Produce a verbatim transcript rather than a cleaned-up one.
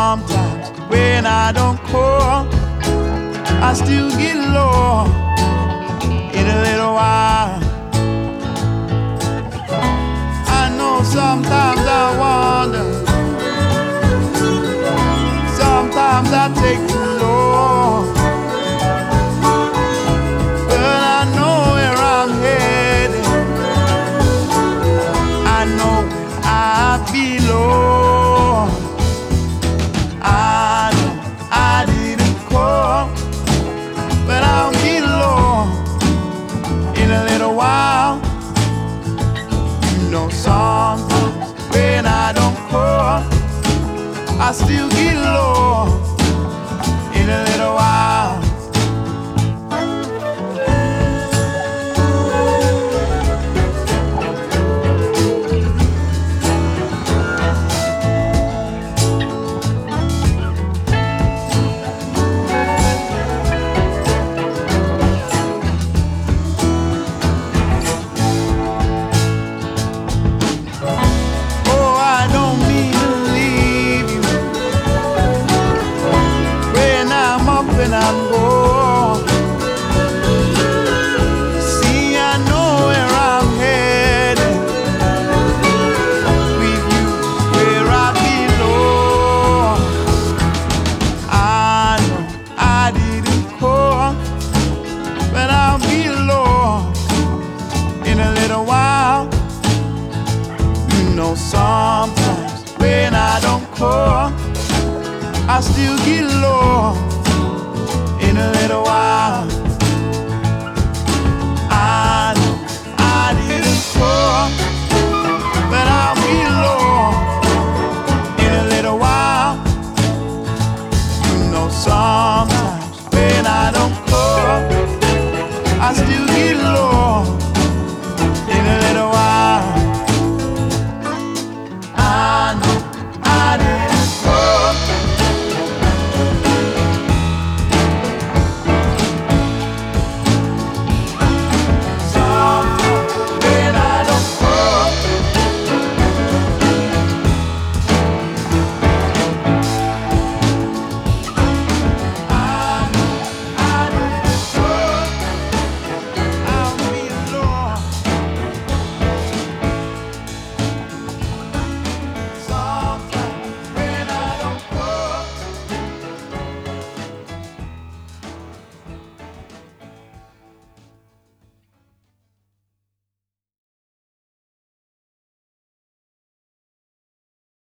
sometimes when I don't call, I still get low in a little while. I know sometimes I wonder, sometimes I take too long, but I know where I'm headed, I know where I belong. I know I didn't call, but I'll be low in a little while. You know sometimes when I don't call, I still get low in a little while. When I'm gone, see, I know where I'm headed, with you where I belong. I know I didn't call, but I'll be alone in a little while. You know sometimes when I don't call, I still get low in a little while.